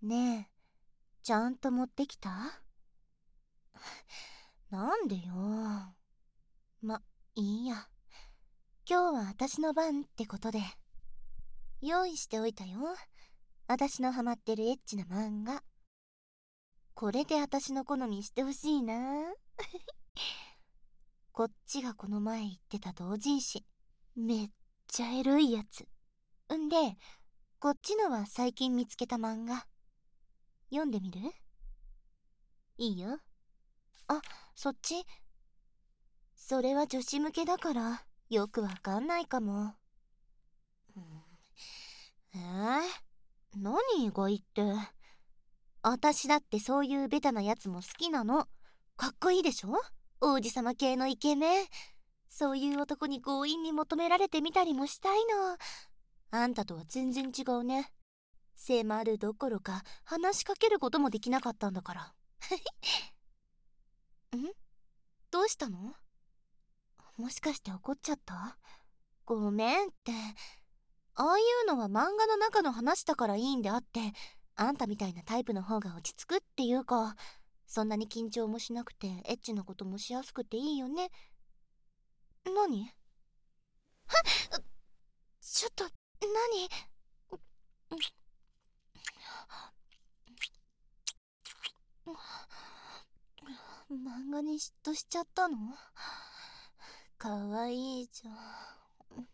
ねえ、ちゃんと持ってきた？なんでよ。ま、いいや。今日は私の番ってことで、用意しておいたよ。私のハマってるエッチな漫画。これで私の好みしてほしいな。こっちがこの前言ってた同人誌。めっちゃエロいやつ。んで、こっちのは最近見つけた漫画。読んでみる？いいよ。あ、そっち？それは女子向けだから、よくわかんないかも。うん、何がいいって。私だってそういうベタなやつも好きなの。かっこいいでしょ？王子様系のイケメン。そういう男に強引に求められてみたりもしたいの。あんたとは全然違うね。迫るどころか話しかけることもできなかったんだから。ん？どうしたの？もしかして怒っちゃった？ごめんって。ああいうのは漫画の中の話だからいいんであって、あんたみたいなタイプの方が落ち着くっていうか、そんなに緊張もしなくてエッチなこともしやすくていいよね。何？ちょっと、何？漫画に嫉妬しちゃったの？かわいいじゃん。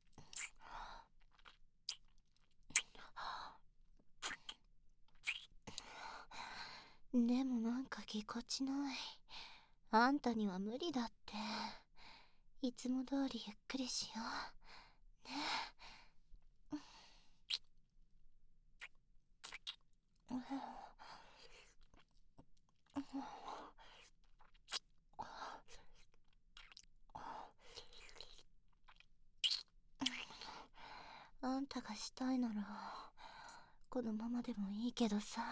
でもなんかぎこちない。あんたには無理だって。いつも通りゆっくりしよう。ね。あんたがしたいなら、このままでもいいけどさ。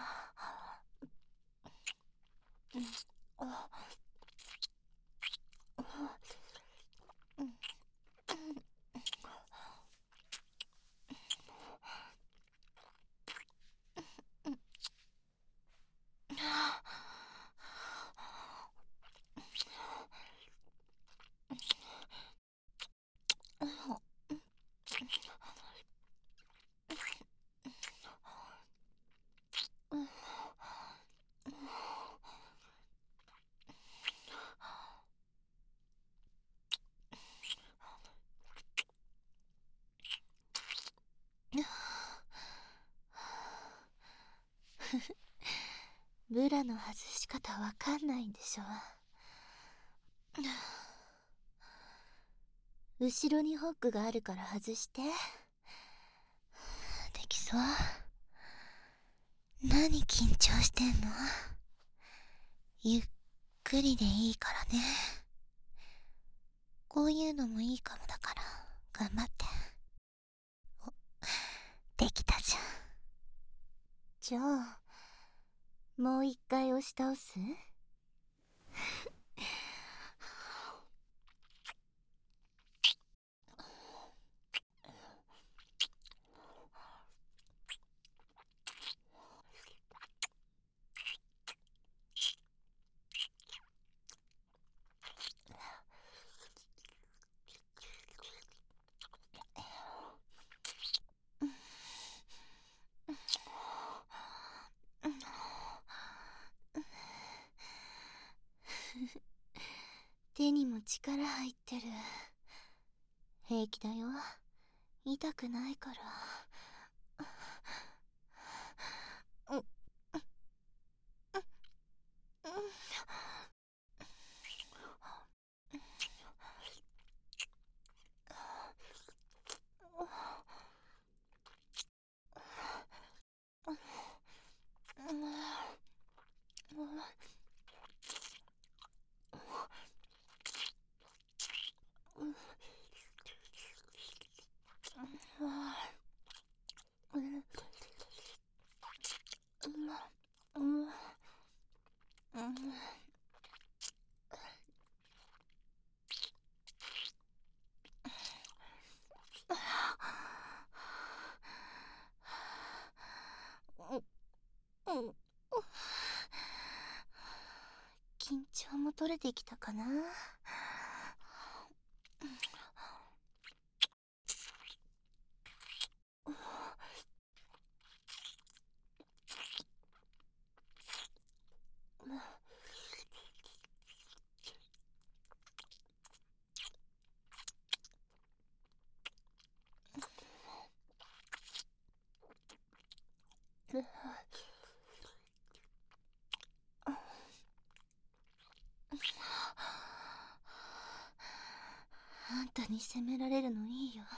ブラの外し方わかんないんでしょ。後ろにホックがあるから外して。できそう？何緊張してんの？ゆっくりでいいからね。こういうのもいいかもだから、頑張って。お、できたじゃん。じゃあ、もう一回押し倒す？手にも力入ってる。平気だよ。痛くないから。う、う、 取れてきたかな。あんたに責められるのいいよ。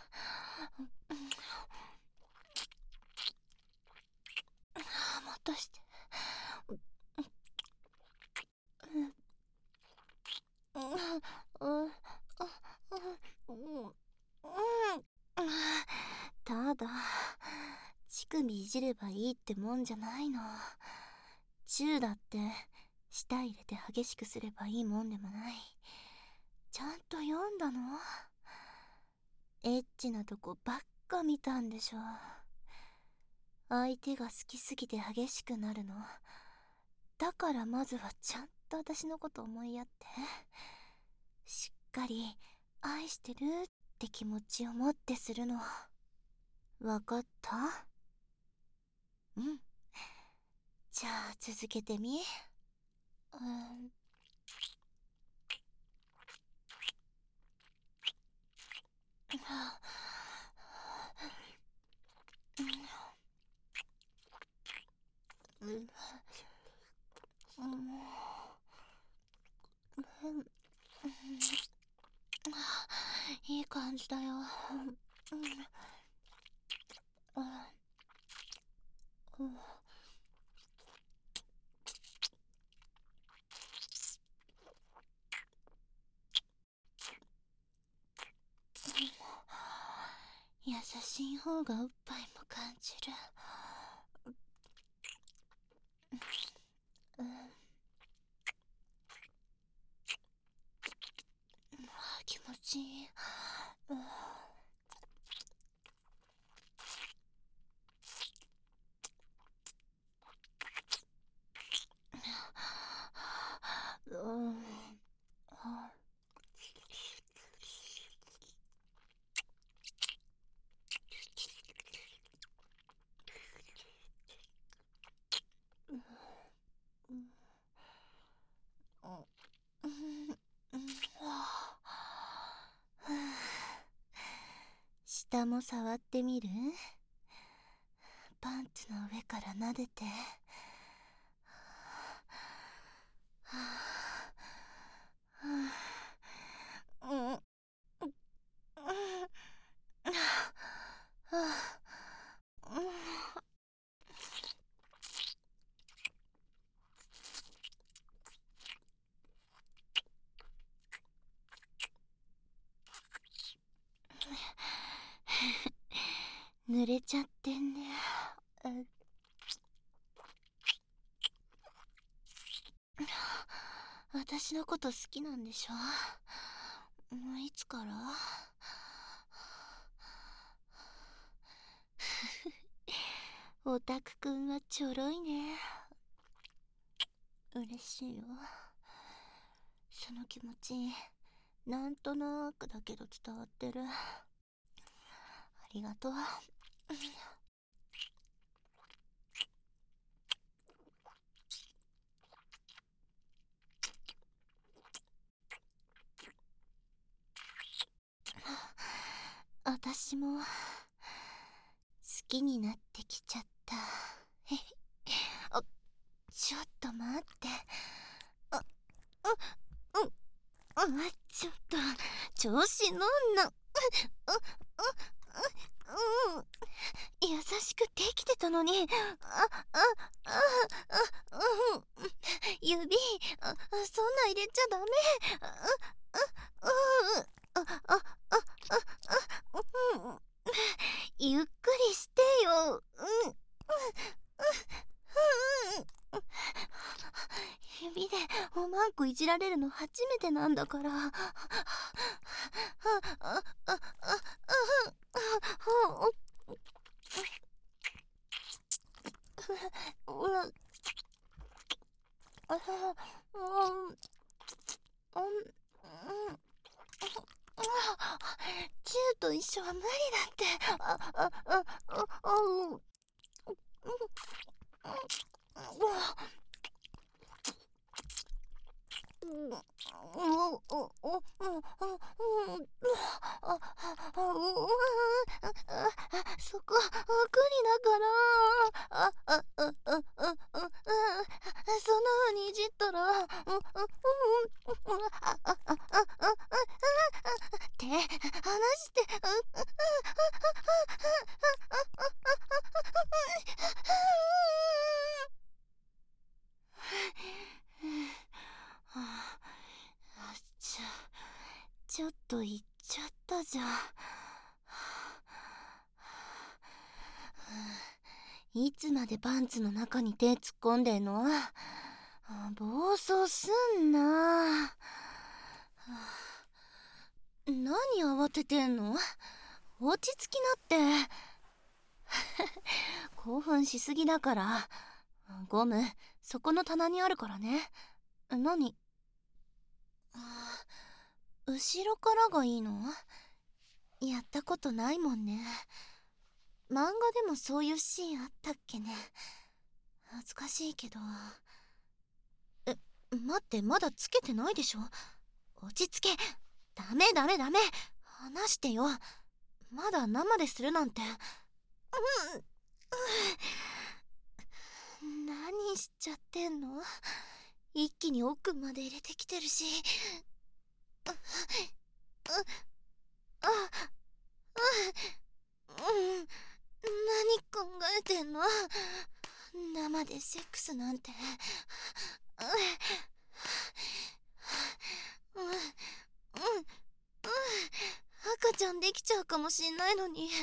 もっとして。ただ乳首いじればいいってもんじゃないの。チューだって舌入れて激しくすればいいもんでもない。ちゃんと読んだの？エッチなとこばっか見たんでしょ。相手が好きすぎて激しくなるの。だからまずはちゃんと私のこと思いやって、しっかり愛してるって気持ちを持ってするの。わかった？うん。じゃあ続けてみ。いい感じだよ。優しい方がおっぱいも感じる。気持ちいい。下も触ってみる？パンツの上から撫でて。濡れちゃってんね。私のこと好きなんでしょ？いつから？オタクくんはちょろいね。嬉しいよ。その気持ちなんとなくだけど伝わってる。ありがとう。私も好きになってきちゃった。あ、ちょっと待って。ちょっと調子乗んな。優しくできてたのに。指そんな入れちゃダメ。ゆっくりしてよ。指でおまんこいじられるの初めてなんだから。 チューと一緒は無理だって。そこ無理だから。そんな風にいじったら手離して。ちょっと言っちゃったじゃん。いつまでパンツの中に手突っ込んでんの？暴走すんな。何慌ててんの？落ち着きなって。興奮しすぎだから。ゴムそこの棚にあるからね。何？後ろからがいいの？やったことないもんね。漫画でもそういうシーンあったっけね。恥ずかしいけど。待って、まだつけてないでしょ。落ち着け。ダメ。離してよ。まだ生でするなんて。何しちゃってんの？一気に奥まで入れてきてるし。何考えてんの？生でセックスなんて。赤ちゃんできちゃうかもしんないのに。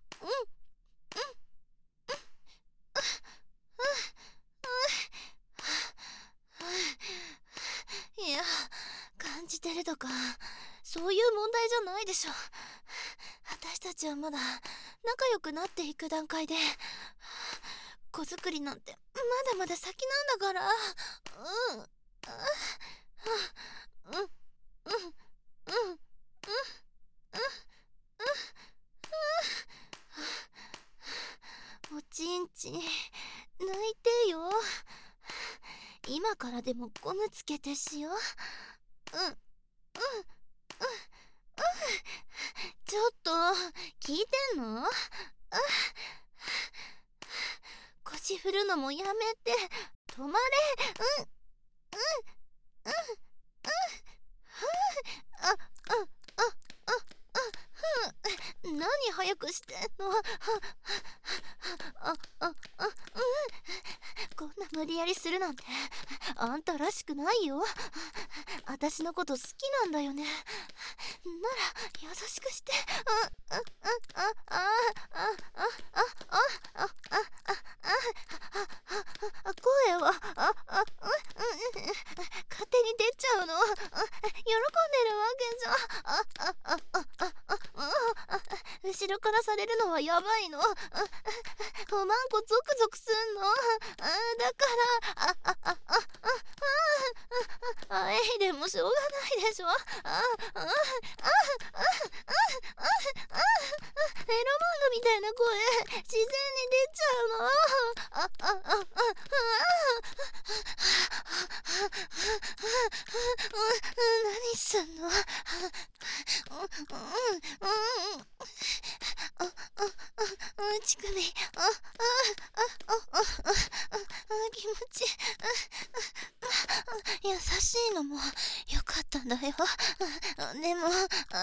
いや、感じてるとかそういう問題じゃないでしょ。私たちはまだ仲良くなっていく段階で、子作りなんてまだまだ先なんだから。おちんちん抜いてよ。今からでもゴムつけてしよう。ちょっと聞いてんの？腰振るのもやめて。止まれ。何早くしてんの？こんな無理やりするなんてあんたらしくないよ。私のこと好きなんだよね。なら優しくして。声は勝手に出ちゃうの。喜んでるわけじゃ。後ろからされるのはやばいの。おまんこゾクゾクすんの。だからでもしょうがないでしょ。エロ漫画みたいな声自然に出ちゃうの。何すんの？乳首気持ち優しいのもよかったんだよ。でも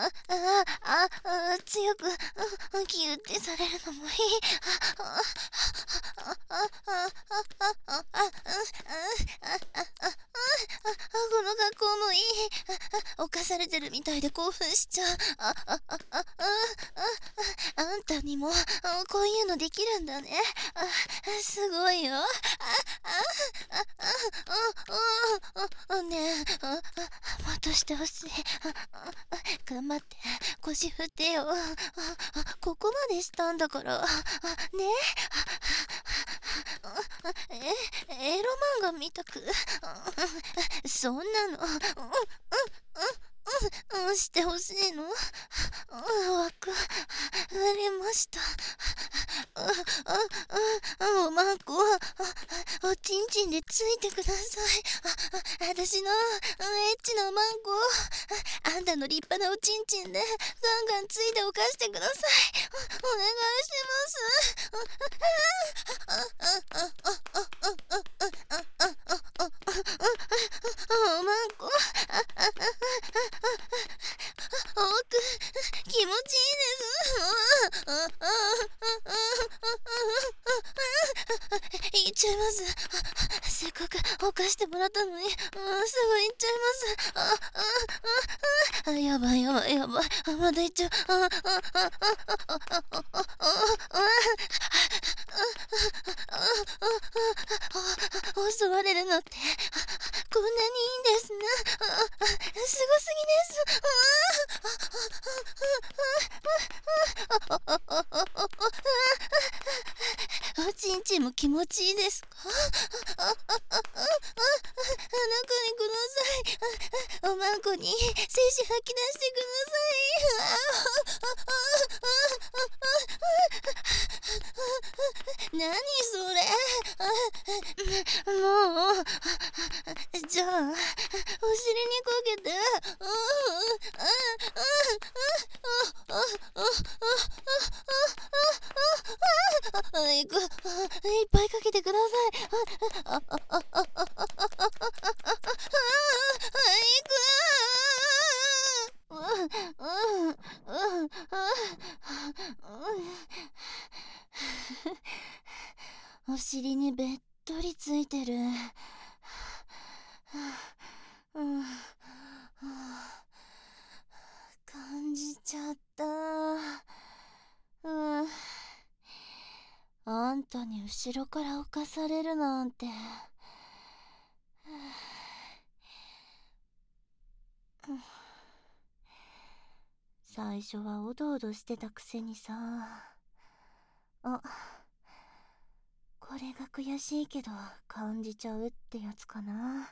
強くギュッてされるのもいい。この格好もいい。犯されてるみたいで興奮しちゃう。あんたにもこういうのできるんだね。すごいよ。ねえ、もっとしてほしい。頑張って腰振ってよ。ここまでしたんだからね。エロ漫画見たくそんなのしてほしいの？枠割れました。おまんこ、おちんちんでついてください。私のエッチなおまんこ、あんたの立派なおちんちんでガンガンついておかしてください。お願いします。おまんこ、気持ちいいです。言っちゃいます。せっかく犯してもらったのに、すぐ言っちゃいます。やばいやばいやばい。まだ言っちゃう。襲われるのってこんなにいいんですね。すごすぎです。おちんちんも気持ちいいですか？中にください。おまんこに精子吐き出してください。何それ。もうじゃあお尻にかけて。いく、いっぱいかけてください。お尻にべっとりついてる。感じちゃった。あんたに後ろから侵されるなんて。最初はおどおどしてたくせにさ。これが悔しいけど感じちゃうってやつかな。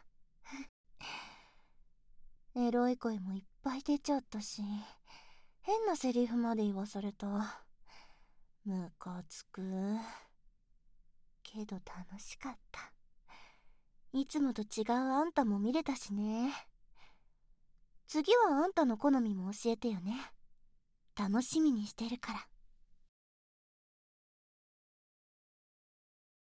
エロい声もいっぱい出ちゃったし、変なセリフまで言わされた。ムカつく。けど楽しかった。いつもと違うあんたも見れたしね。次はあんたの好みも教えてよね。楽しみにしてるから。